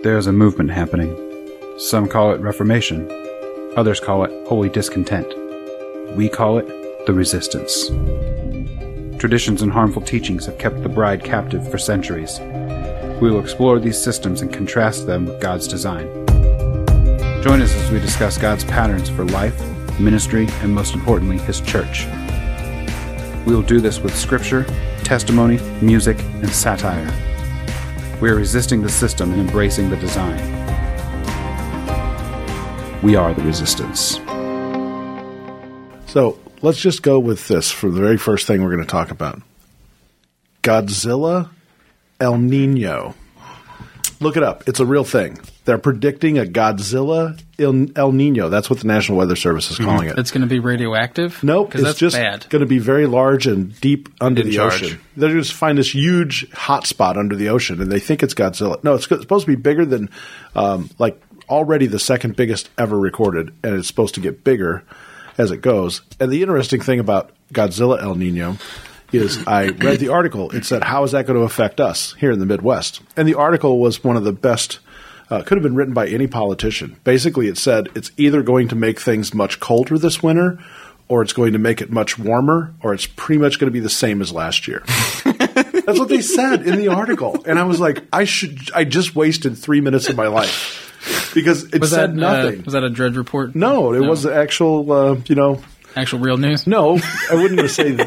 There is a movement happening. Some call it Reformation. Others call it holy discontent. We call it the Resistance. Traditions and harmful teachings have kept the bride captive for centuries. We will explore these systems and contrast them with God's design. Join us as we discuss God's patterns for life, ministry, and most importantly, His church. We will do this with scripture, testimony, music, and satire. We are resisting the system and embracing the design. We are the Resistance. So let's just go with this for the very first thing we're going to talk about. Godzilla El Nino. Look it up. It's a real thing. They're predicting a Godzilla El Nino. That's what the National Weather Service is calling it. It's going to be radioactive? Nope. It's that's just bad. going to be very large and deep under the charge. ocean. They just find this huge hot spot under the ocean, and they think it's Godzilla. No, it's supposed to be bigger than, already the second biggest ever recorded, and it's supposed to get bigger as it goes. And the interesting thing about Godzilla El Nino is I read the article. It said, how is that going to affect us here in the Midwest? And the article was one of the best, could have been written by any politician. Basically, it said it's either going to make things much colder this winter, or it's going to make it much warmer, or it's pretty much going to be the same as last year. That's what they said in the article. And I was like, I just wasted 3 minutes of my life because it said nothing. Was that a Drudge Report? No, it was the actual, Actual real news? No, I wouldn't even say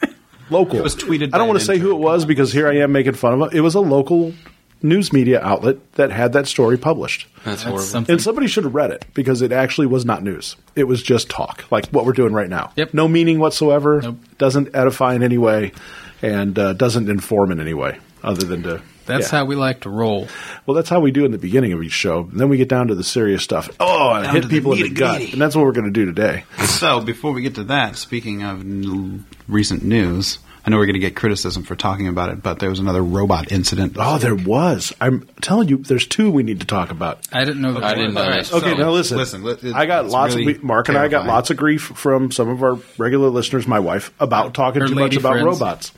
local. It was tweeted. I don't want to say who it was because here I am making fun of it. It was a local news media outlet that had that story published. That's horrible. Something. And somebody should have read it because it actually was not news. It was just talk, like what we're doing right now. Yep. No meaning whatsoever, Nope. Doesn't edify in any way, and doesn't inform in any way other than to... That's how we like to roll. Well, that's how we do in the beginning of each show. And then we get down to the serious stuff. Oh, and hit people in the gut. And that's what we're going to do today. So, before we get to that, speaking of recent news, I know we're going to get criticism for talking about it, but there was another robot incident. Oh, there was. I'm telling you, there's two we need to talk about. I didn't know that. I didn't know All that. Okay, now listen. I got lots of Mark and I got lots of grief from some of our regular listeners, my wife, about talking Her too much lady about friends. robots.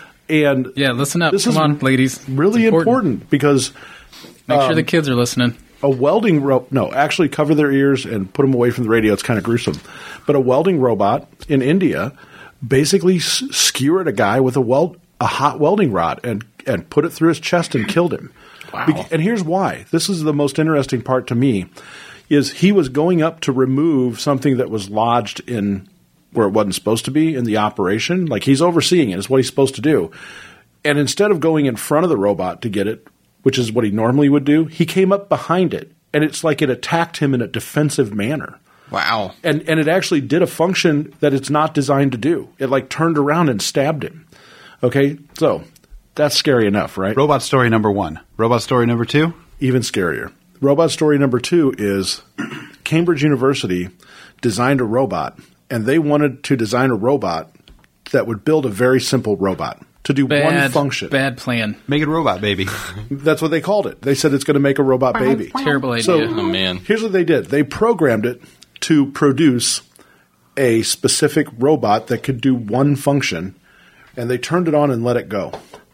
And Yeah, listen up. this Come is on, ladies. really It's important because Make sure the kids are listening. a welding actually cover their ears and put them away from the radio. It's kind of gruesome. But a welding robot in India basically skewered a guy with a hot welding rod and put it through his chest and killed him. Wow. And here's why. This is the most interesting part to me, is he was going up to remove something that was lodged in where it wasn't supposed to be in the operation. Like, he's overseeing it. It's what he's supposed to do. And instead of going in front of the robot to get it, which is what he normally would do, he came up behind it. And it's like it attacked him in a defensive manner. Wow. And it actually did a function that it's not designed to do. It like turned around and stabbed him. Okay? So that's scary enough, right? Robot story number 1. Robot story number 2? Even scarier. Robot story number 2 is Cambridge University designed a robot, and they wanted to design a robot that would build a very simple robot to do one function. Bad plan. Make it a robot, baby. That's what they called it. They said it's going to make a robot baby. Terrible idea. So, Oh, man. Here's what they did. They programmed it to produce a specific robot that could do one function, and they turned it on and let it go.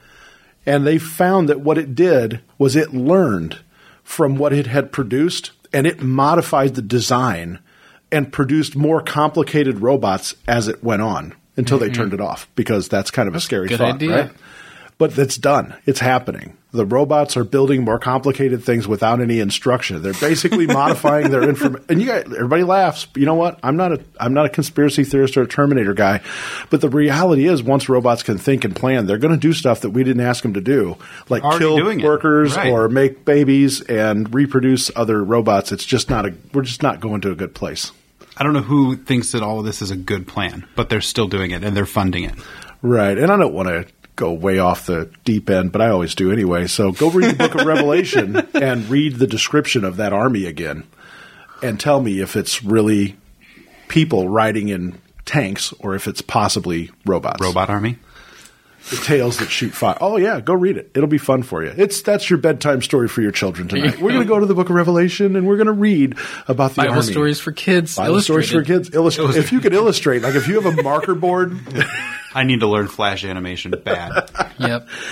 And they found that what it did was it learned from what it had produced, and it modified the design and produced more complicated robots as it went on until they turned it off, because that's kind of a scary good thought, idea. right? But it's done. It's happening. The robots are building more complicated things without any instruction. They're basically modifying their information. And everybody laughs. You know what? I'm not a conspiracy theorist or a Terminator guy. But the reality is, once robots can think and plan, they're going to do stuff that we didn't ask them to do, like Already kill doing it. workers Right. or make babies and reproduce other robots. It's just we're just not going to a good place. I don't know who thinks that all of this is a good plan, but they're still doing it and they're funding it. Right. And I don't want to go way off the deep end, but I always do anyway. So go read the book of Revelation and read the description of that army again and tell me if it's really people riding in tanks or if it's possibly robots. Robot army? The tails that shoot fire. Oh, yeah. Go read it. It'll be fun for you. That's your bedtime story for your children tonight. We're going to go to the book of Revelation and we're going to read about the Bible army. stories for kids. Bible stories for kids. If you could illustrate, like if you have a marker board. I need to learn Flash animation bad. Yep.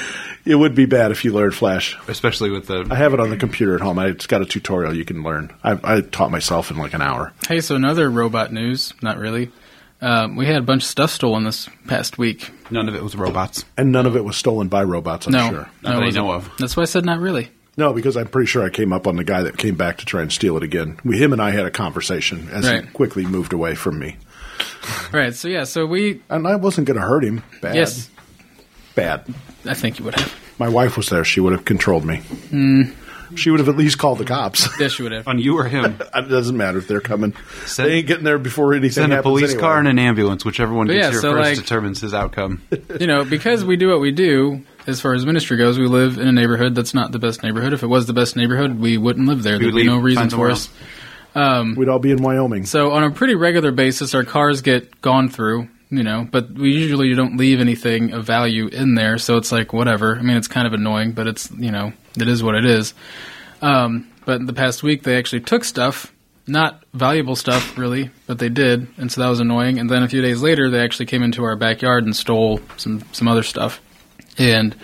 It would be bad if you learned Flash. Especially with the... I have it on the computer at home. It's got a tutorial you can learn. I taught myself in like an hour. Hey, so another robot news. Not really. We had a bunch of stuff stolen this past week. None of it was robots. And none of it was stolen by robots, I'm sure. Not that I it know wasn't. of. That's why I said not really. No, because I'm pretty sure I came up on the guy that came back to try and steal it again. Him and I had a conversation as he quickly moved away from me. Right, so we... And I wasn't going to hurt him. Bad. Yes. Bad. I think you would have. My wife was there. She would have controlled me. She would have at least called the cops. Yes, you would have. On you or him. It doesn't matter if they're coming. They ain't getting there before anything Send happens a police anyway. car and an ambulance. Whichever one gets here so, first like- determines his outcome. Because we do what we do, as far as ministry goes, we live in a neighborhood that's not the best neighborhood. If it was the best neighborhood, we wouldn't live there. There'd be no reason for us. We'd all be in Wyoming. So on a pretty regular basis, our cars get gone through, but we usually don't leave anything of value in there. So it's like, whatever. I mean, it's kind of annoying, but it's, it is what it is. But in the past week, they actually took stuff, not valuable stuff really, but they did. And so that was annoying. And then a few days later, they actually came into our backyard and stole some other stuff. And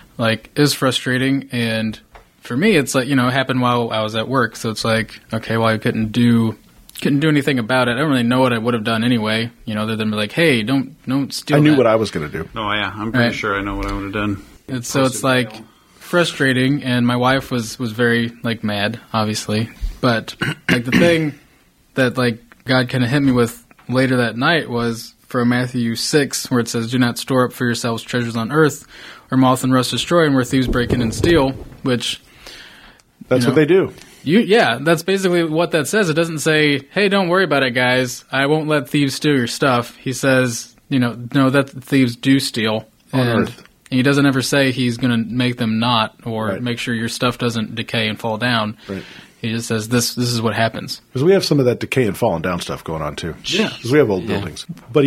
it was frustrating. And for me, it's like, it happened while I was at work. So it's like, okay, well, I couldn't do anything about it. I don't really know what I would have done anyway, other than be like, hey, don't steal I knew that. what I was going to do. Oh, yeah. I'm pretty sure I know what I would have done. And so it's like frustrating, and my wife was very mad, obviously. But the thing that God kind of hit me with later that night was from Matthew 6, where it says, "Do not store up for yourselves treasures on earth, where moth and rust destroy, and where thieves break in and steal." Which That's what they do. that's basically what that says. It doesn't say, "Hey, don't worry about it, guys. I won't let thieves steal your stuff." He says, no, that thieves do steal On earth. And he doesn't ever say he's going to make them not or Right. make sure your stuff doesn't decay and fall down. Right. He just says this is what happens. Because we have some of that decay and falling down stuff going on too. Yeah. Because we have old buildings. But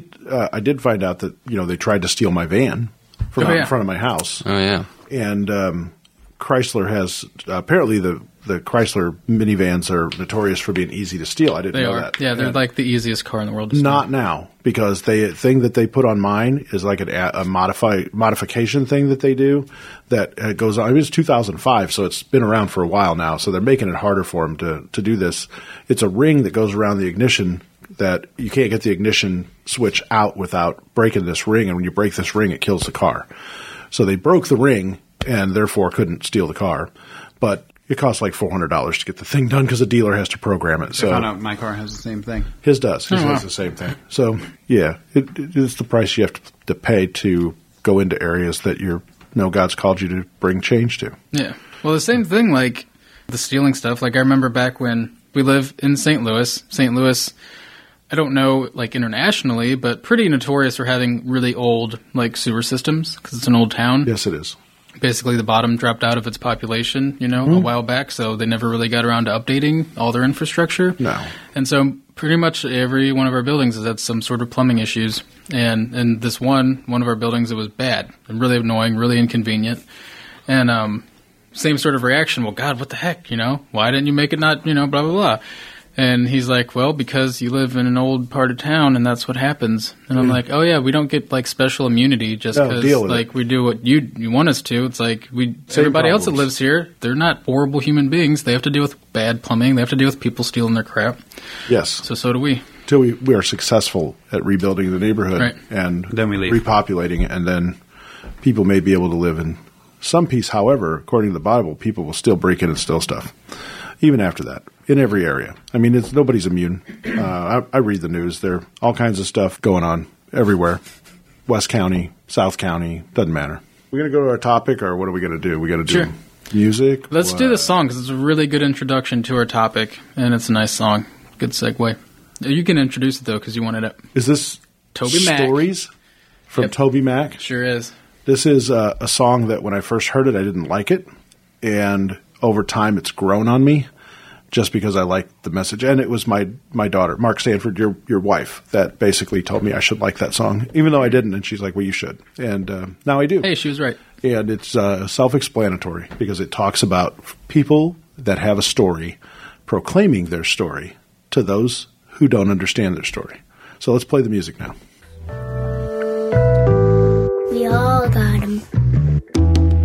I did find out that, they tried to steal my van from out in front of my house. Oh, yeah. And Chrysler has, apparently the Chrysler minivans are notorious for being easy to steal. I didn't They know are. that. Yeah, they're And like the easiest car in the world to steal. not now, because the thing that they put on mine is like a modification thing that they do that goes on. I mean, it's 2005, so it's been around for a while now. So they're making it harder for them to do this. It's a ring that goes around the ignition that you can't get the ignition switch out without breaking this ring. And when you break this ring, it kills the car. So they broke the ring and therefore couldn't steal the car. But it costs like $400 to get the thing done because the dealer has to program it. I So found out my car has the same thing. his does. His does the same thing. So yeah, it's the price you have to pay to go into areas that God's called you to bring change to. Yeah. Well, the same thing, the stealing stuff. I remember back when we live in St. Louis. St. Louis, I don't know, internationally, but pretty notorious for having really old, sewer systems because it's an old town. Yes, it is. Basically, the bottom dropped out of its population, a while back, so they never really got around to updating all their infrastructure. No. And so pretty much every one of our buildings has had some sort of plumbing issues. And in this one of our buildings, it was bad and really annoying, really inconvenient. And same sort of reaction. Well, God, what the heck, Why didn't you make it not, blah, blah, blah. And he's like, well, because you live in an old part of town, and that's what happens. And I'm like, oh, yeah, we don't get, special immunity just No, deal with because, it. we do what you want us to. It's like everybody else that problems. lives here, they're not horrible human beings. They have to deal with bad plumbing. They have to deal with people stealing their crap. Yes. So do we. Till we are successful at rebuilding the neighborhood Right. and Then we leave. repopulating it, and then people may be able to live in some peace. However, according to the Bible, people will still break in and steal stuff, even after that, in every area. I mean, nobody's immune. I read the news. There are all kinds of stuff going on everywhere. West County, South County, doesn't matter. We're going to go to our topic, or what are we going to do? We got to do Sure. music? Let's do the song because it's a really good introduction to our topic, and it's a nice song. Good segue. You can introduce it, though, because you wanted it. Is this Toby Mac. Stories from Yep. Toby Mac? Sure is. This is a song that when I first heard it, I didn't like it. And over time, it's grown on me just because I liked the message. And it was my daughter, Mark Sanford, your wife, that basically told me I should like that song, even though I didn't. And she's like, well, you should. And now I do. Hey, she was right. And it's self-explanatory because it talks about people that have a story proclaiming their story to those who don't understand their story. So let's play the music now. We all got 'em.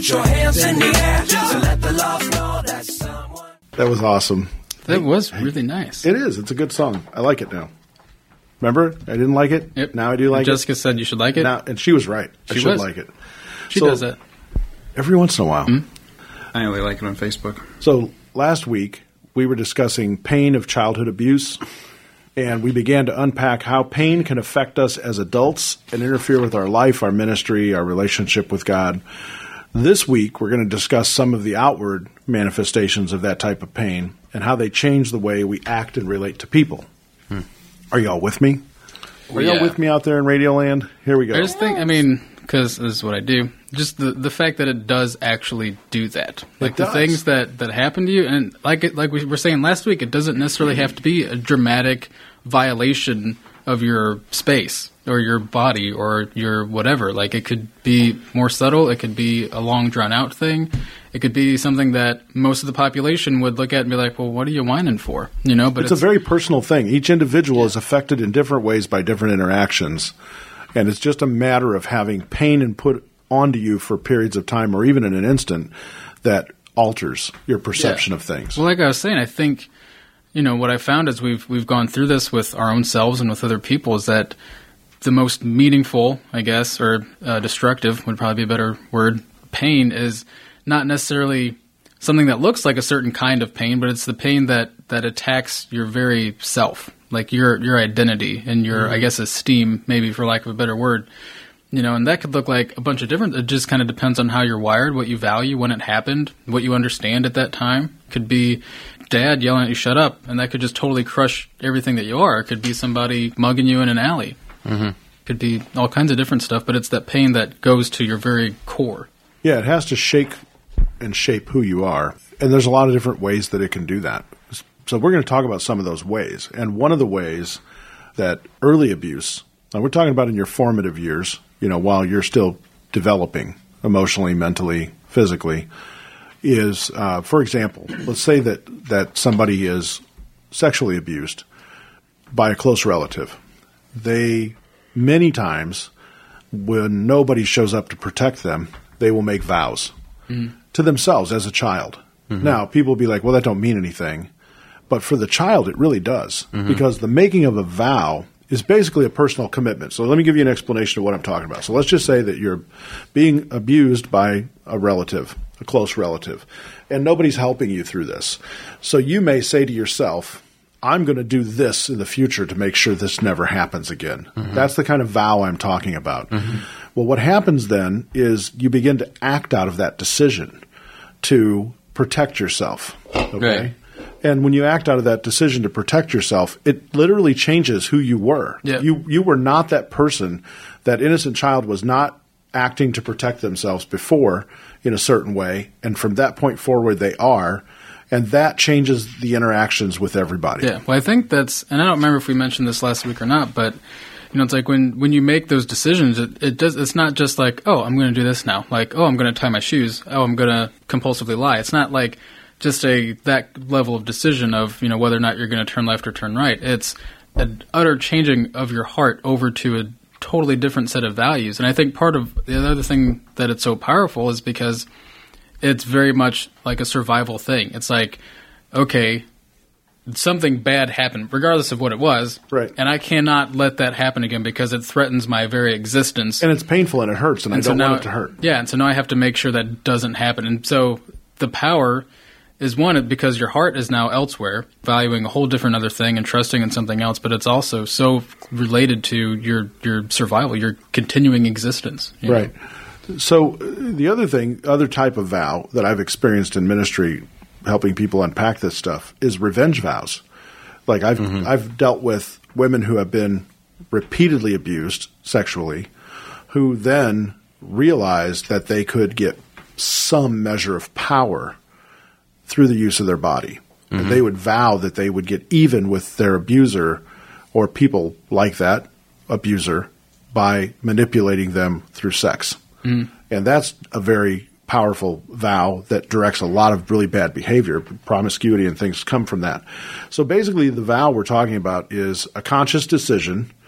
Put your hands in the air to let the love know that someone. That was awesome. That was really nice. It is. It's a good song. I like it now. Remember? I didn't like it. Yep. Now I do like Jessica said you should like it. Now, and she was right. I She should was. like it. She So- does that. Every once in a while. I only like it on Facebook. So last week, we were discussing pain of childhood abuse, and we began to unpack how pain can affect us as adults and interfere with our life, our ministry, our relationship with God. This week, we're going to discuss some of the outward manifestations of that type of pain and how they change the way we act and relate to people. Are y'all with me? Are y'all Yeah. with me out there in Radio Land? Here we go. I just think, because this is what I do, just the fact that it does actually do that. Like the does. things that happen to you, and like we were saying last week, it doesn't necessarily have to be a dramatic violation of your space or your body or your whatever. Like it could be more subtle, it could be a long drawn out thing, it could be something that most of the population would look at and be like, well, what are you whining for? You know, but It's a very personal thing. Each individual is affected in different ways by different interactions. And it's just a matter of having pain and put onto you for periods of time or even in an instant that alters your perception of things. Well, like I was saying, I think, what I found as we've gone through this with our own selves and with other people is that the most meaningful, I guess, or destructive would probably be a better word, pain is not necessarily something that looks like a certain kind of pain, but it's the pain that attacks your very self, like your identity and your, I guess, esteem, maybe for lack of a better word. And that could look like a bunch of different, it just kind of depends on how you're wired, what you value, when it happened, what you understand at that time. It could be dad yelling at you, shut up, and that could just totally crush everything that you are. It could be somebody mugging you in an alley. Mm-hmm. Could be all kinds of different stuff, but it's that pain that goes to your very core. Yeah, it has to shake and shape who you are. And there's a lot of different ways that it can do that. So we're going to talk about some of those ways. And one of the ways that early abuse, and we're talking about in your formative years, while you're still developing emotionally, mentally, physically, is, for example, let's say that somebody is sexually abused by a close relative. They, many times, when nobody shows up to protect them, they will make vows to themselves as a child. Now, people will be like, well, that don't mean anything. But for the child, it really does. Because the making of a vow is basically a personal commitment. So let me give you an explanation of what I'm talking about. So let's just say that you're being abused by a relative, a close relative, and nobody's helping you through this. So you may say to yourself, I'm going to do this in the future to make sure this never happens again. That's the kind of vow I'm talking about. Well, what happens then is you begin to act out of that decision to protect yourself. Okay? Right. And when you act out of that decision to protect yourself, it literally changes who you were. Yeah. You were not that person. That innocent child was not acting to protect themselves before in a certain way. And from that point forward, they are. And that changes the interactions with everybody. Yeah, well, I think that's, and I don't remember if we mentioned this last week or not, but it's like when you make those decisions, it's not just like, oh, I'm going to do this now. Like, oh, I'm going to tie my shoes. Oh, I'm going to compulsively lie. It's not like just that level of decision of, whether or not you're going to turn left or turn right. It's an utter changing of your heart over to a totally different set of values. And I think part of the other thing that it's so powerful is because it's very much like a survival thing. It's like, okay, something bad happened, regardless of what it was. Right. And I cannot let that happen again because it threatens my very existence. And it's painful and it hurts, and I don't want it to hurt. Yeah, and so now I have to make sure that doesn't happen. And so the power is one, because your heart is now elsewhere, valuing a whole different other thing and trusting in something else, but it's also so related to your survival, your continuing existence. Right. So the other type of vow that I've experienced in ministry, helping people unpack this stuff, is revenge vows. Like I've dealt with women who have been repeatedly abused sexually, who then realized that they could get some measure of power through the use of their body. And they would vow that they would get even with their abuser or people like that abuser by manipulating them through sex. And that's a very powerful vow that directs a lot of really bad behavior. Promiscuity and things come from that. So basically the vow we're talking about is a conscious decision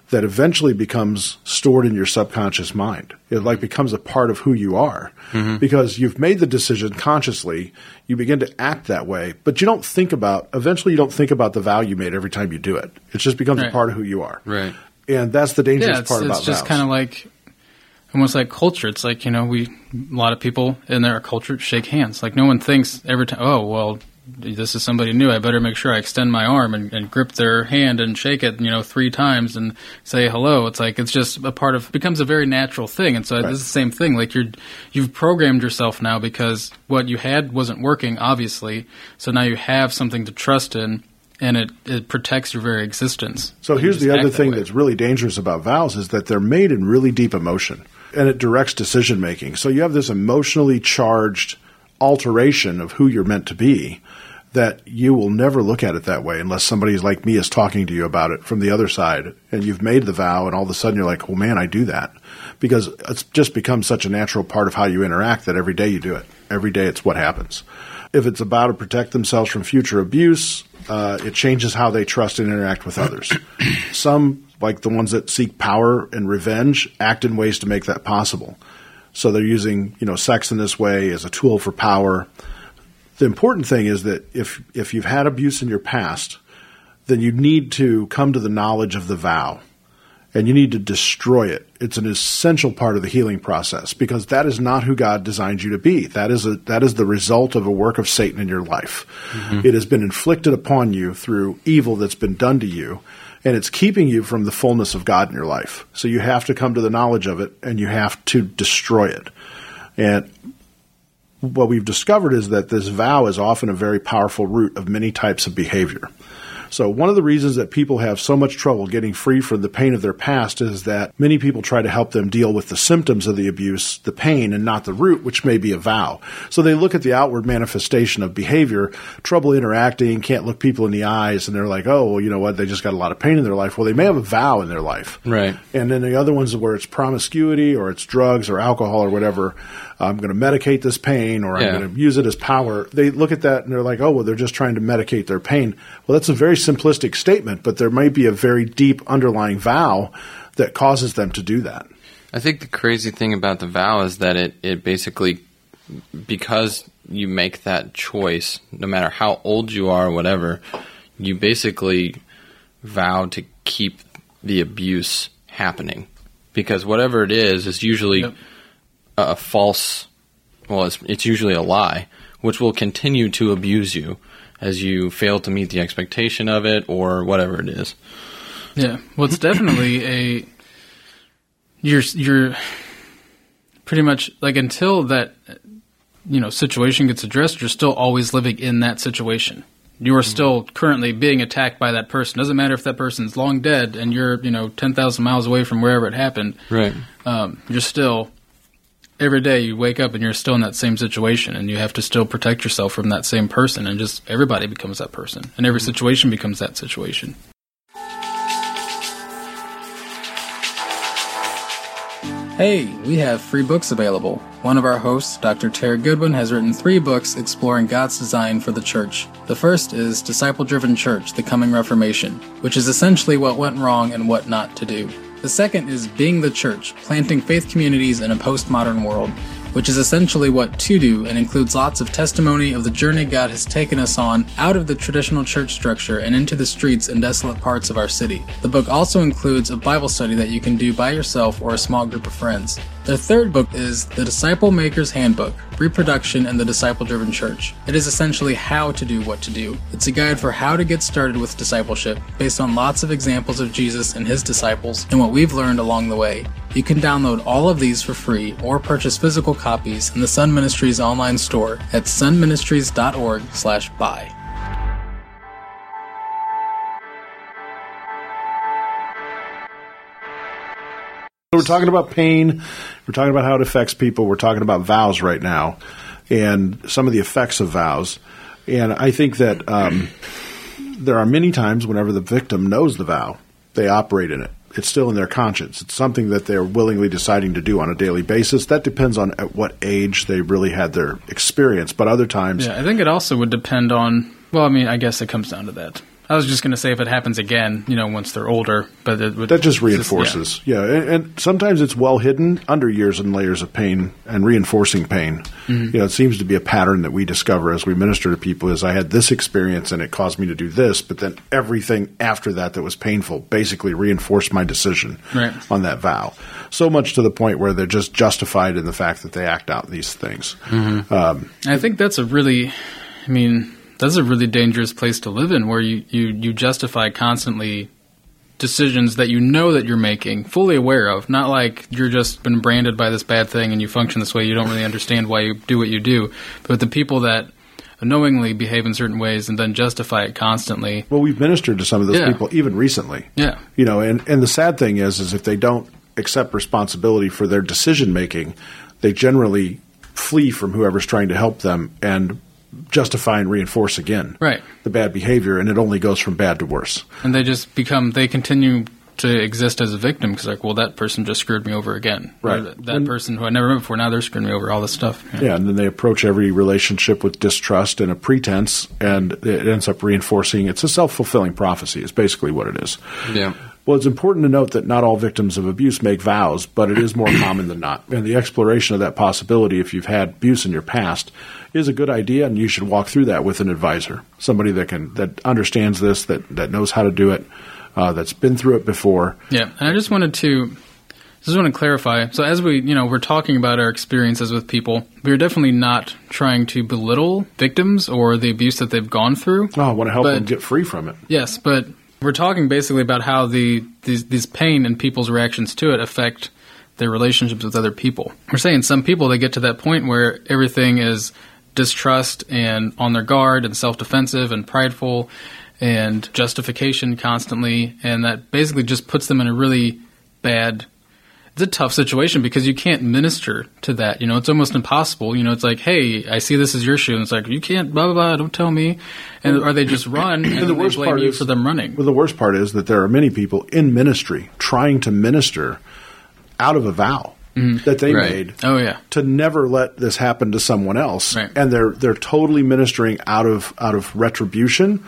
that eventually becomes stored in your subconscious mind. It like becomes a part of who you are because you've made the decision consciously. You begin to act that way, but you don't think about the vow you made every time you do it. It just becomes a part of who you are. Right. And that's the dangerous part about vows. It's just vows. kind of like, almost like culture. It's like, a lot of people in their culture shake hands. Like no one thinks every time, oh, well, this is somebody new. I better make sure I extend my arm and grip their hand and shake it, 3 times and say hello. It's like it's just a part of becomes a very natural thing. And so This is the same thing. Like you've programmed yourself now because what you had wasn't working, obviously. So now you have something to trust in, and it protects your very existence. So here's the other thing that's really dangerous about vows is that they're made in really deep emotion, and it directs decision making. So you have this emotionally charged alteration of who you're meant to be that you will never look at it that way unless somebody like me is talking to you about it from the other side, and you've made the vow, and all of a sudden you're like, well, man, I do that. Because it's just become such a natural part of how you interact that every day you do it. Every day it's what happens. If it's about to protect themselves from future abuse, it changes how they trust and interact with others. Some, like the ones that seek power and revenge, act in ways to make that possible. So they're using, sex in this way as a tool for power. The important thing is that if you've had abuse in your past, then you need to come to the knowledge of the vow, and you need to destroy it. It's an essential part of the healing process because that is not who God designed you to be. That is the result of a work of Satan in your life. It has been inflicted upon you through evil that's been done to you, and it's keeping you from the fullness of God in your life. So you have to come to the knowledge of it, and you have to destroy it. And what we've discovered is that this vow is often a very powerful root of many types of behavior. So one of the reasons that people have so much trouble getting free from the pain of their past is that many people try to help them deal with the symptoms of the abuse, the pain, and not the root, which may be a vow. So they look at the outward manifestation of behavior, trouble interacting, can't look people in the eyes, and they're like, oh, well, you know what, they just got a lot of pain in their life. Well, they may have a vow in their life. Right. And then the other ones where it's promiscuity or it's drugs or alcohol or whatever, I'm going to medicate this pain or I'm going to use it as power. They look at that and they're like, oh, well, they're just trying to medicate their pain. Well, that's a very simplistic statement, but there may be a very deep underlying vow that causes them to do that. I think the crazy thing about the vow is that it basically, because you make that choice, no matter how old you are or whatever, you basically vow to keep the abuse happening. Because whatever it is usually a false, well, it's usually a lie, which will continue to abuse you as you fail to meet the expectation of it or whatever it is. Yeah, well, it's definitely you're pretty much like until that situation gets addressed, you're still always living in that situation. You are still currently being attacked by that person. Doesn't matter if that person's long dead and you're 10,000 miles away from wherever it happened. Right. You're still. Every day you wake up and you're still in that same situation, and you have to still protect yourself from that same person, and just everybody becomes that person, and every situation becomes that situation. Hey, we have free books available. One of our hosts, Dr. Terry Goodwin, has written 3 books exploring God's design for the church. The first is Disciple-Driven Church, The Coming Reformation, which is essentially what went wrong and what not to do. The second is Being the Church, Planting Faith Communities in a Postmodern World, which is essentially what to do and includes lots of testimony of the journey God has taken us on out of the traditional church structure and into the streets and desolate parts of our city. The book also includes a Bible study that you can do by yourself or a small group of friends. The third book is The Disciple Maker's Handbook, Reproduction in the Disciple-Driven Church. It is essentially how to do what to do. It's a guide for how to get started with discipleship, based on lots of examples of Jesus and his disciples and what we've learned along the way. You can download all of these for free or purchase physical copies in the Sun Ministries online store at sunministries.org/buy. We're talking about pain. We're talking about how it affects people. We're talking about vows right now and some of the effects of vows. And I think that there are many times whenever the victim knows the vow, they operate in it. It's still in their conscience. It's something that they're willingly deciding to do on a daily basis. That depends on at what age they really had their experience. But other times... Yeah, I think it also would depend on Well, I mean, I guess it comes down to that. I was just going to say if it happens again, once they're older, but it would, that just reinforces. Yeah, and sometimes it's well hidden under years and layers of pain and reinforcing pain. It seems to be a pattern that we discover as we minister to people is I had this experience and it caused me to do this, but then everything after that was painful basically reinforced my decision on that vow. So much to the point where they're just justified in the fact that they act out these things. I think that's a really dangerous place to live in, where you justify constantly decisions that you know that you're making, fully aware of, not like you're just been branded by this bad thing and you function this way, you don't really understand why you do what you do. But the people that unknowingly behave in certain ways and then justify it constantly. Well, we've ministered to some of those people even recently. Yeah. And the sad thing is if they don't accept responsibility for their decision making, they generally flee from whoever's trying to help them and justify and reinforce again the bad behavior, and it only goes from bad to worse. And they continue to exist as a victim because, that person just screwed me over again. Right. Or that person who I never met before, now they're screwing me over, all this stuff. Yeah, and then they approach every relationship with distrust and a pretense, and it ends up reinforcing. It's a self-fulfilling prophecy is basically what it is. Yeah. Well, it's important to note that not all victims of abuse make vows, but it is more common than not. And the exploration of that possibility, if you've had abuse in your past, is a good idea, and you should walk through that with an advisor, somebody that understands this, that knows how to do it, that's been through it before. Yeah, and I just want to clarify. So as we're talking about our experiences with people, we're definitely not trying to belittle victims or the abuse that they've gone through. Oh, I want to help them get free from it. Yes, but we're talking basically about how these pain and people's reactions to it affect their relationships with other people. We're saying some people, they get to that point where everything is distrust and on their guard and self-defensive and prideful and justification constantly, and that basically just puts them in a really bad, it's a tough situation because you can't minister to that. It's almost impossible. It's like, hey, I see this is your shoe. And it's like, you can't, blah, blah, blah, don't tell me. Or they just run and the worst blame you for them running. Well, the worst part is that there are many people in ministry trying to minister out of a vow that they made to never let this happen to someone else. Right. And they're totally ministering out of retribution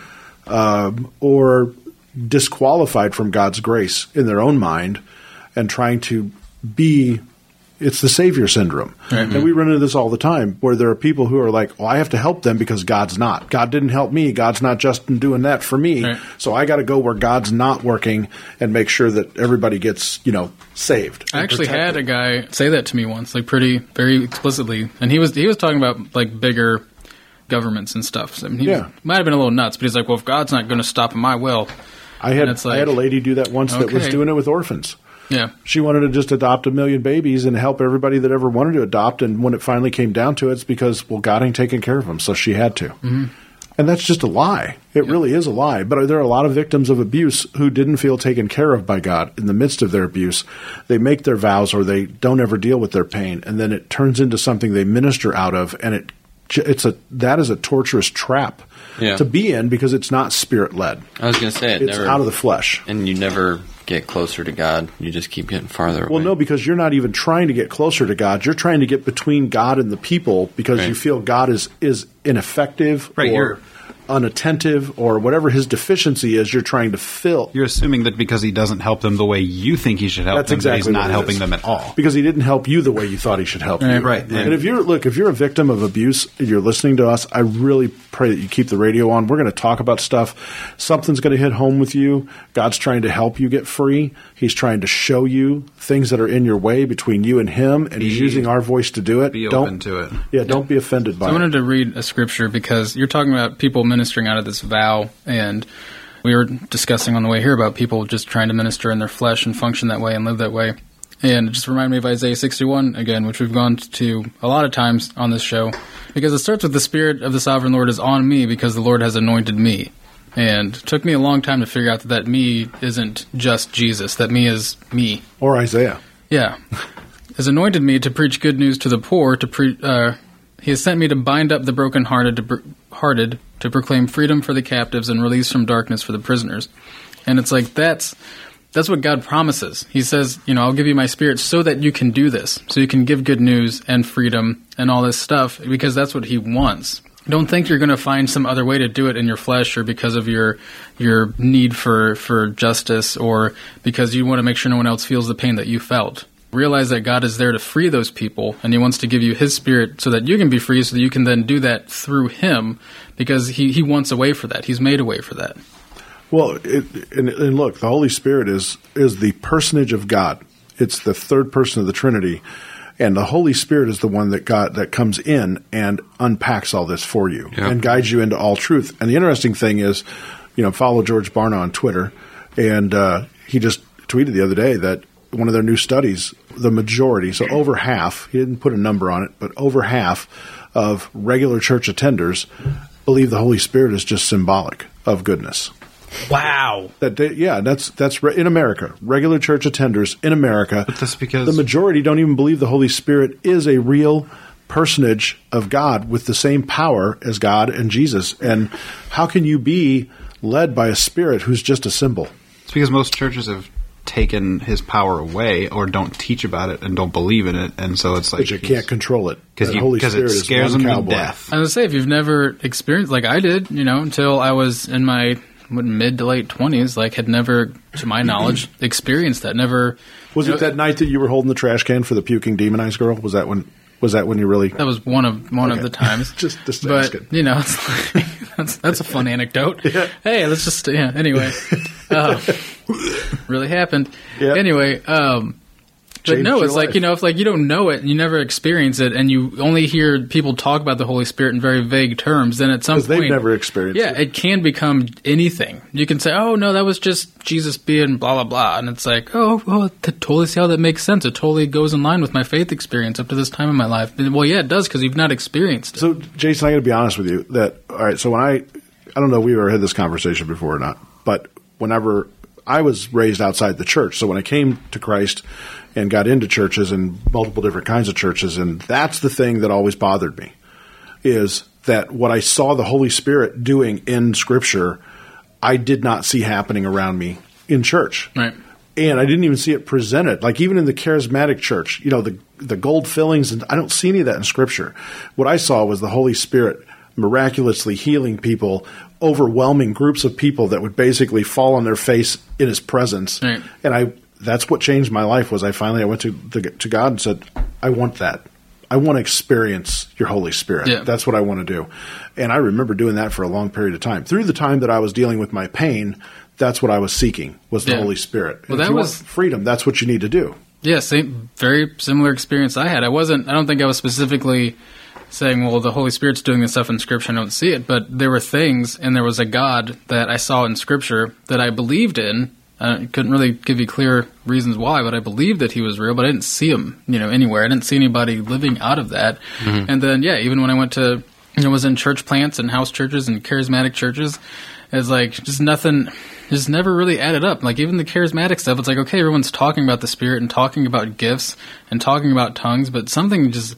or disqualified from God's grace in their own mind and trying to be it's the savior syndrome. Mm-hmm. And we run into this all the time where there are people who are like, well, I have to help them because God's not. God didn't help me. God's not just doing that for me. Right. So I got to go where God's not working and make sure that everybody gets, saved. I actually had a guy say that to me once, very explicitly. And he was talking about bigger governments and stuff. So, he might have been a little nuts, but he's like, well, if God's not going to stop him, I will. I had a lady do that once that was doing it with orphans. Yeah. She wanted to just adopt 1 million babies and help everybody that ever wanted to adopt. And when it finally came down to it, it's because, God ain't taking care of them, so she had to. Mm-hmm. And that's just a lie. It really is a lie. But there are a lot of victims of abuse who didn't feel taken care of by God in the midst of their abuse. They make their vows or they don't ever deal with their pain. And then it turns into something they minister out of. And that is a torturous trap to be in because it's not spirit-led. I was going to say it's out of the flesh. And you never get closer to God. You just keep getting farther away. Well, no, because you're not even trying to get closer to God. You're trying to get between God and the people because you feel God is ineffective or unattentive or whatever his deficiency is you're trying to fill. You're assuming that because he doesn't help them the way you think he should help them, that he's not helping them at all. Because he didn't help you the way you thought he should help you. Right. And if you're a victim of abuse and you're listening to us, I really pray that you keep the radio on. We're going to talk about stuff. Something's going to hit home with you. God's trying to help you get free. He's trying to show you things that are in your way between you and him, and he's using our voice to do it. Be open to it. Yeah, don't be offended by it. I wanted to read a scripture because you're talking about people ministering out of this vow, and we were discussing on the way here about people just trying to minister in their flesh and function that way and live that way. And it just reminded me of Isaiah 61 again, which we've gone to a lot of times on this show, because it starts with the Spirit of the Sovereign Lord is on me because the Lord has anointed me. And it took me a long time to figure out that me isn't just Jesus, that me is me. Or Isaiah. Yeah. Has anointed me to preach good news to the poor, he has sent me to bind up the brokenhearted, to proclaim freedom for the captives and release from darkness for the prisoners. And it's like that's what God promises. He says, I'll give you my Spirit so that you can do this, so you can give good news and freedom and all this stuff, because that's what he wants. Don't think you're going to find some other way to do it in your flesh, or because of your need for justice, or because you want to make sure no one else feels the pain that you felt. Realize that God is there to free those people, and He wants to give you His Spirit so that you can be free, so that you can then do that through Him, because He wants a way for that. He's made a way for that. Well, and look, the Holy Spirit is the personage of God. It's the third person of the Trinity. And the Holy Spirit is the one that comes in and unpacks all this for you and guides you into all truth. And the interesting thing is, follow George Barna on Twitter, and he just tweeted the other day that one of their new studies, the majority, so over half, he didn't put a number on it, but over half of regular church attenders believe the Holy Spirit is just symbolic of goodness. Wow. That's in America. Regular church attenders in America. But that's because the majority don't even believe the Holy Spirit is a real personage of God with the same power as God and Jesus. And how can you be led by a spirit who's just a symbol? It's because most churches have taken His power away, or don't teach about it and don't believe in it, and so it's like But you can't control it. because it scares them to death. I was going to say, if you've never experienced, like I did, until I was in my mid to late 20s, had never, to my knowledge, experienced that. Never. Was it that night that you were holding the trash can for the puking demonized girl? Was that when you really? That was one of the times. just but asking. It's like, that's a fun anecdote. Yeah. Hey, let's just anyway. Really happened. Yeah. Anyway, but Changed no, your it's like, life. if you don't know it and you never experience it, and you only hear people talk about the Holy Spirit in very vague terms, then at some point, they've never experienced it. it can become anything. You can say, oh, no, that was just Jesus being blah, blah, blah. And it's like, oh, well, I totally see how that makes sense. It totally goes in line with my faith experience up to this time in my life. Well, yeah, it does, because you've not experienced it. So, Jason, I got to be honest with you that, all right, so when I don't know if we've ever had this conversation before or not, but whenever I was raised outside the church, so when I came to Christ and got into churches and multiple different kinds of churches, and that's the thing that always bothered me, is that what I saw the Holy Spirit doing in Scripture, I did not see happening around me in church. Right. And I didn't even see it presented. Like even in the charismatic church, the gold fillings, and I don't see any of that in Scripture. What I saw was the Holy Spirit miraculously healing people, overwhelming groups of people that would basically fall on their face in His presence. Right. And that's what changed my life. Was I went to God and said, I want that. I want to experience your Holy Spirit. Yeah. That's what I want to do. And I remember doing that for a long period of time. Through the time that I was dealing with my pain, that's what I was seeking, was the Holy Spirit. Well, and if that you was want freedom. That's what you need to do. Yeah, very similar experience I had. I don't think I was specifically saying, well, the Holy Spirit's doing this stuff in Scripture, I don't see it. But there were things, and there was a God that I saw in Scripture that I believed in. I couldn't really give you clear reasons why, but I believed that He was real, but I didn't see Him, anywhere. I didn't see anybody living out of that. Mm-hmm. And then, even when I went to, was in church plants and house churches and charismatic churches, it's like just nothing, just never really added up. Like even the charismatic stuff, it's like, okay, everyone's talking about the Spirit and talking about gifts and talking about tongues, but something's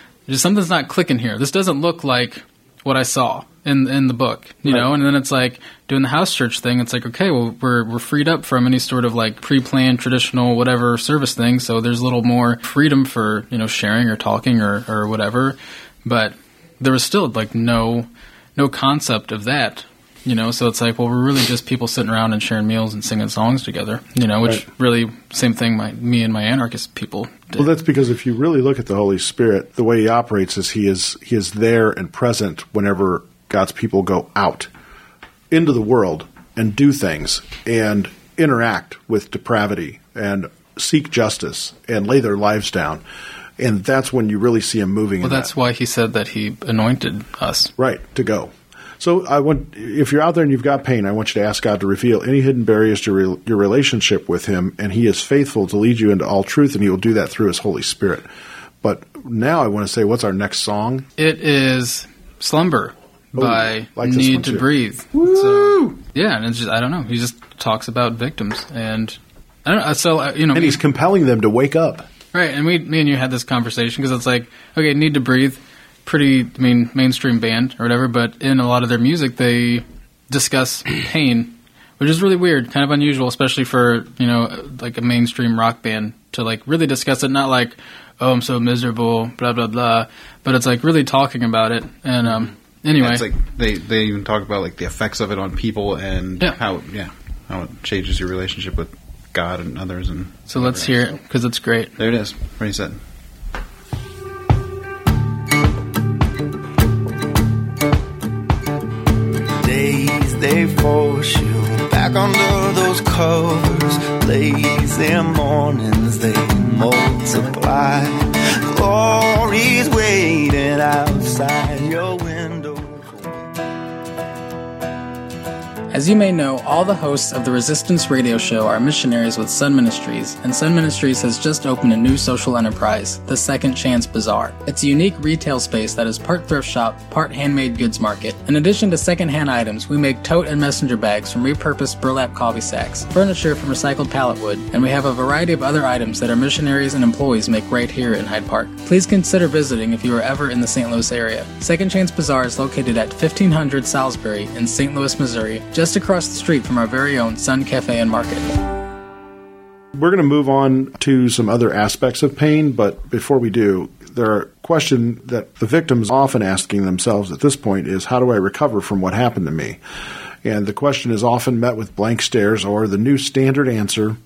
not clicking here. This doesn't look like what I saw in the book, know. And then it's like doing the house church thing. It's like, okay, well, we're freed up from any sort of like pre-planned traditional whatever service thing. So there's a little more freedom for sharing or talking or whatever. But there was still like no concept of that. So it's like, well, we're really just people sitting around and sharing meals and singing songs together, which really same thing me and my anarchist people did. Well, that's because if you really look at the Holy Spirit, the way He operates is He is there and present whenever God's people go out into the world and do things and interact with depravity and seek justice and lay their lives down. And that's when you really see Him moving. Well, that's why He said that He anointed us. Right, to go. So if you're out there and you've got pain, I want you to ask God to reveal any hidden barriers to your relationship with Him, and He is faithful to lead you into all truth, and He will do that through His Holy Spirit. But now I want to say, what's our next song? It is Slumber by Need to Breathe. Woo! And it's just, I don't know. He just talks about victims, and I don't know. So and He's compelling them to wake up. Right, and me and you had this conversation because it's like, okay, Need to Breathe. Pretty, mainstream band or whatever, but in a lot of their music, they discuss pain, which is really weird, kind of unusual, especially for, like a mainstream rock band to like really discuss it, not like, oh, I'm so miserable, blah, blah, blah, but it's like really talking about it. And Anyway, it's like they even talk about like the effects of it on people and how it changes your relationship with God and others. And so let's hear it because it's great. There it is. Ready, set. Days they force you back under those covers. Lazy mornings they multiply. Glory's waiting outside your window. As you may know, all the hosts of the Resistance Radio Show are missionaries with Sun Ministries, and Sun Ministries has just opened a new social enterprise, the Second Chance Bazaar. It's a unique retail space that is part thrift shop, part handmade goods market. In addition to secondhand items, we make tote and messenger bags from repurposed burlap coffee sacks, furniture from recycled pallet wood, and we have a variety of other items that our missionaries and employees make right here in Hyde Park. Please consider visiting if you are ever in the St. Louis area. Second Chance Bazaar is located at 1500 Salisbury in St. Louis, Missouri, just across the street from our very own Sun Cafe and Market. We're going to move on to some other aspects of pain, but before we do, there are questions that the victims often asking themselves at this point is, how do I recover from what happened to me? And the question is often met with blank stares or the new standard answer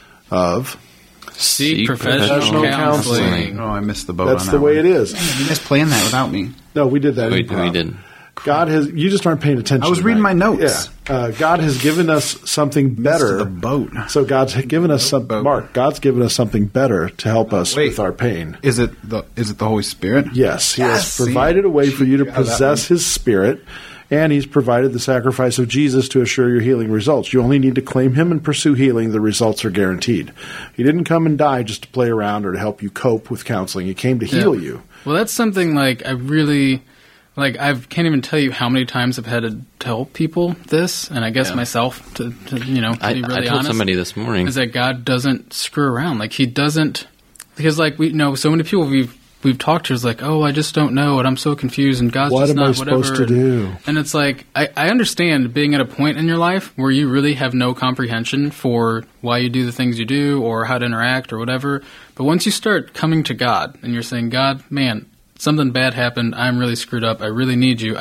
of seek professional counseling. Oh, I missed the boat. That's on that the way one. it is. You guys playing that without me? No, we did that. We did. God has. You just aren't paying attention. I was reading my notes. Yeah. God has given us something better. The boat. So God's given us some. Mark, God's given us something better to help us with our pain. Is it the Holy Spirit? Yes, He has provided a way for you to possess His Spirit, and He's provided the sacrifice of Jesus to assure your healing results. You only need to claim Him and pursue healing. The results are guaranteed. He didn't come and die just to play around or to help you cope with counseling. He came to heal you. Well, that's something like I really. Like, I can't even tell you how many times I've had to tell people this, and I guess myself, to be really honest. I told somebody this morning. Is that God doesn't screw around. Like, He doesn't, because, like, we know so many people we've talked to is like, oh, I just don't know, and I'm so confused, and God's just not whatever. What am I supposed to do? And it's like, I understand being at a point in your life where you really have no comprehension for why you do the things you do, or how to interact, or whatever. But once you start coming to God, and you're saying, God, man, something bad happened. I'm really screwed up. I really need you.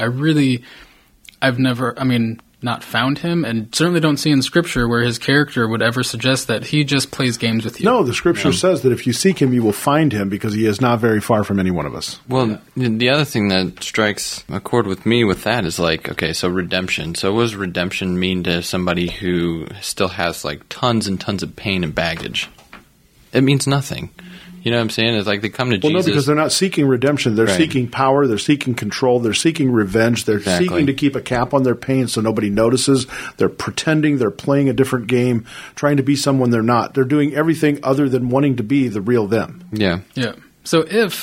I've never, not found Him, and certainly don't see in Scripture where His character would ever suggest that He just plays games with you. No, the Scripture says that if you seek Him, you will find Him because He is not very far from any one of us. Well, the other thing that strikes a chord with me with that is like, okay, so redemption. So what does redemption mean to somebody who still has like tons and tons of pain and baggage? It means nothing. You know what I'm saying? It's like they come to Jesus. Well, no, because they're not seeking redemption. They're seeking power. They're seeking control. They're seeking revenge. They're seeking to keep a cap on their pain so nobody notices. They're pretending. They're playing a different game, trying to be someone they're not. They're doing everything other than wanting to be the real them. Yeah. Yeah. So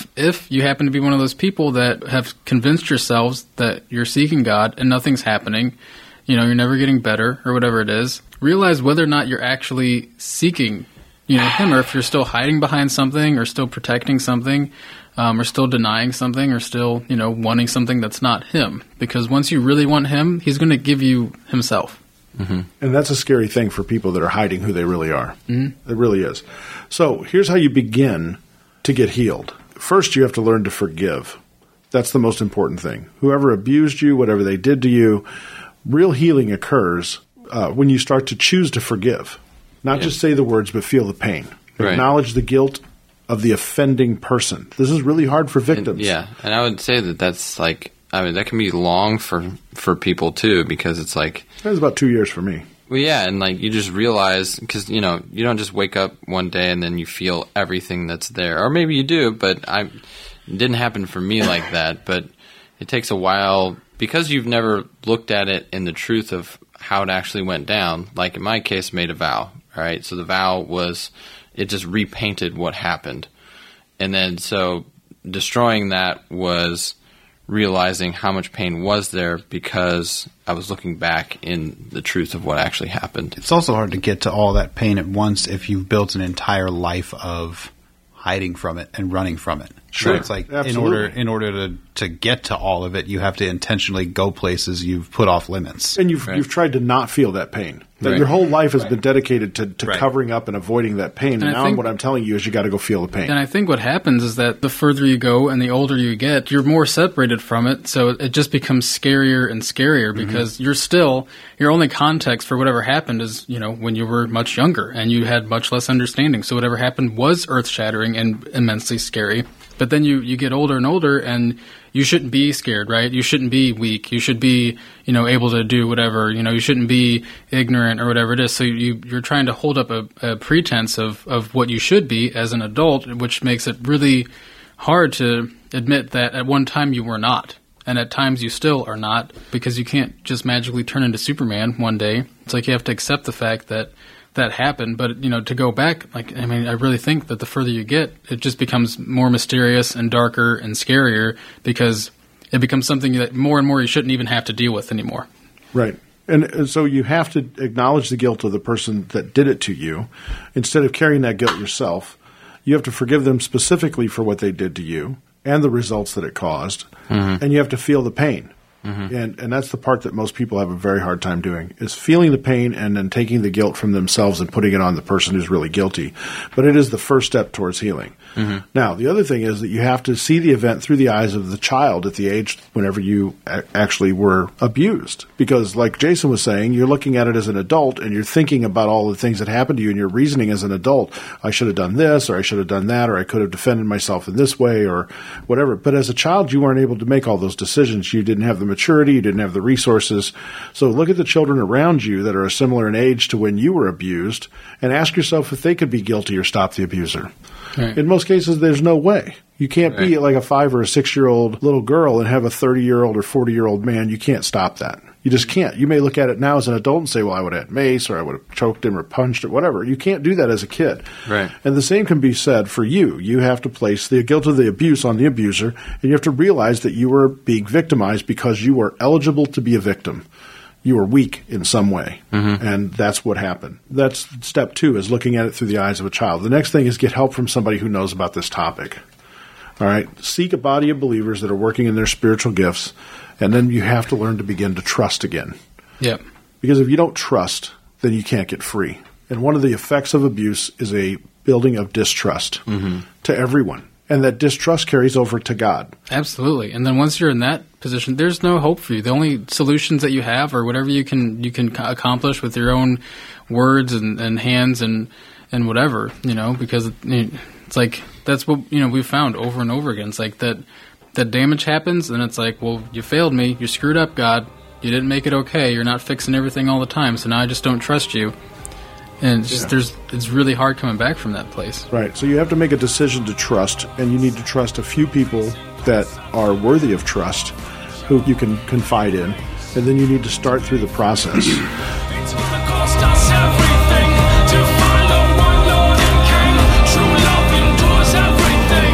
if you happen to be one of those people that have convinced yourselves that you're seeking God and nothing's happening, you're never getting better or whatever it is, realize whether or not you're actually seeking Him, or if you're still hiding behind something, or still protecting something, or still denying something, or still, wanting something that's not Him. Because once you really want Him, He's going to give you Himself. Mm-hmm. And that's a scary thing for people that are hiding who they really are. Mm-hmm. It really is. So here's how you begin to get healed. First, you have to learn to forgive. That's the most important thing. Whoever abused you, whatever they did to you, real healing occurs when you start to choose to forgive. Not just say the words, but feel the pain. Right. Acknowledge the guilt of the offending person. This is really hard for victims. And I would say that's like, that can be long for people too, because it's like... It was about 2 years for me. Well, yeah, and like you just realize, because, you don't just wake up one day and then you feel everything that's there. Or maybe you do, but it didn't happen for me like that. But it takes a while, because you've never looked at it in the truth of how it actually went down. Like in my case, made a vow. All right, so the vow was, it just repainted what happened. And then so destroying that was realizing how much pain was there because I was looking back in the truth of what actually happened. It's also hard to get to all that pain at once if you've built an entire life of hiding from it and running from it. So it's like Absolutely. in order to get to all of it, you have to intentionally go places you've put off limits. And you've tried to not feel that pain. That Right. your whole life has been dedicated to Right. covering up and avoiding that pain. And I now think- what I'm telling you is you got to go feel the pain. And I think what happens is that the further you go and the older you get, you're more separated from it. So it just becomes scarier and scarier because your only context for whatever happened is, when you were much younger and you had much less understanding. So whatever happened was earth shattering and immensely scary. But then you get older and older and you shouldn't be scared, right? You shouldn't be weak. You should be, able to do whatever. You shouldn't be ignorant or whatever it is. So you're trying to hold up a pretense of what you should be as an adult, which makes it really hard to admit that at one time you were not. And at times you still are not, because you can't just magically turn into Superman one day. It's like you have to accept the fact that happened. But, to go back, I really think that the further you get, it just becomes more mysterious and darker and scarier because it becomes something that more and more you shouldn't even have to deal with anymore. Right. And so you have to acknowledge the guilt of the person that did it to you. Instead of carrying that guilt yourself, you have to forgive them specifically for what they did to you and the results that it caused. Mm-hmm. And you have to feel the pain. Mm-hmm. And that's the part that most people have a very hard time doing, is feeling the pain and then taking the guilt from themselves and putting it on the person who's really guilty. But it is the first step towards healing. Mm-hmm. Now, the other thing is that you have to see the event through the eyes of the child at the age whenever you actually were abused. Because like Jason was saying, you're looking at it as an adult and you're thinking about all the things that happened to you and you're reasoning as an adult, I should have done this or I should have done that or I could have defended myself in this way or whatever. But as a child, you weren't able to make all those decisions. You didn't have the maturity, you didn't have the resources. So look at the children around you that are similar in age to when you were abused and ask yourself if they could be guilty or stop the abuser. Right. In most cases, there's no way. You can't be like a 5 or a 6-year-old little girl and have a 30-year-old or 40-year-old man. You can't stop that. You just can't. You may look at it now as an adult and say, well, I would have had mace or I would have choked him or punched or whatever. You can't do that as a kid. Right. And the same can be said for you. You have to place the guilt of the abuse on the abuser, and you have to realize that you were being victimized because you were eligible to be a victim. You were weak in some way, and that's what happened. That's step 2, is looking at it through the eyes of a child. The next thing is get help from somebody who knows about this topic. All right? Seek a body of believers that are working in their spiritual gifts, and then you have to learn to begin to trust again. Yep. Because if you don't trust, then you can't get free. And one of the effects of abuse is a building of distrust to everyone. And that distrust carries over to God. Absolutely. And then once you're in that position, there's no hope for you. The only solutions that you have are whatever you can accomplish with your own words and hands and whatever, because it's like that's what we've found over and over again. It's like that damage happens and it's like, well, you failed me. You screwed up, God. You didn't make it okay. You're not fixing everything all the time. So now I just don't trust you. And it's just it's really hard coming back from that place. Right. So you have to make a decision to trust, and you need to trust a few people that are worthy of trust, who you can confide in, and then you need to start through the process. It's gonna cost us everything to follow one Lord and King. True love endures everything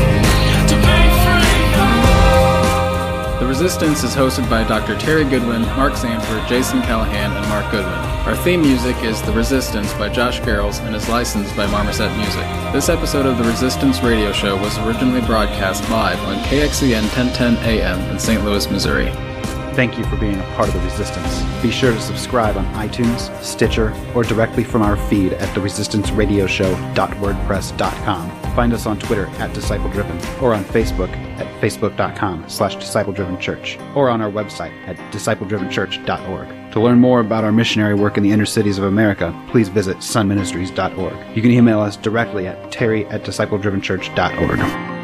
to be free. The Resistance is hosted by Dr. Terry Goodwin, Mark Sanford, Jason Callahan, and Mark Goodwin. Our theme music is The Resistance by Josh Garrels and is licensed by Marmoset Music. This episode of The Resistance Radio Show was originally broadcast live on KXEN 1010 AM in St. Louis, Missouri. Thank you for being a part of the Resistance. Be sure to subscribe on iTunes, Stitcher, or directly from our feed at theresistanceradioshow.wordpress.com. Find us on Twitter at DiscipleDriven, or on Facebook at facebook.com/DiscipleDrivenChurch, or on our website at discipledrivenchurch.org. To learn more about our missionary work in the inner cities of America, please visit sunministries.org. You can email us directly at terry@discipledrivenchurch.org.